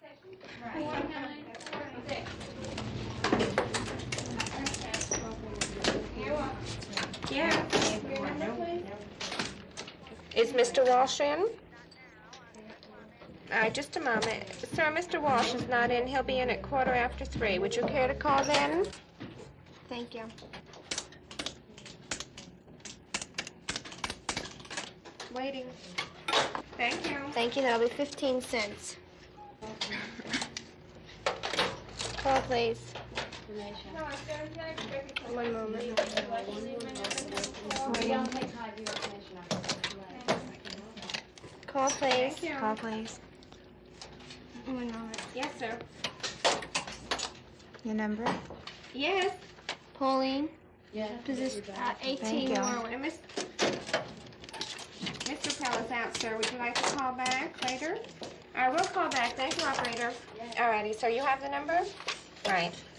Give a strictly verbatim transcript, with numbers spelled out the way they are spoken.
Yeah. Is Mister Walsh in? All right, just a moment. Sir, Mister Walsh is not in. He'll be in at quarter after three. Would you care to call then? Thank you. Waiting. Thank you. Thank you. That'll be fifteen cents. Call, please. One moment. Call, please. Call, please. One moment. Yes, sir. Your number? Yes. Pauline. Yeah. Position uh, eighteen Thank you. Warwick. Miss Mister Pell is out, sir. Would you like to call back later? All right, we'll call back. Thank you, operator. All righty, so you have the number? Right.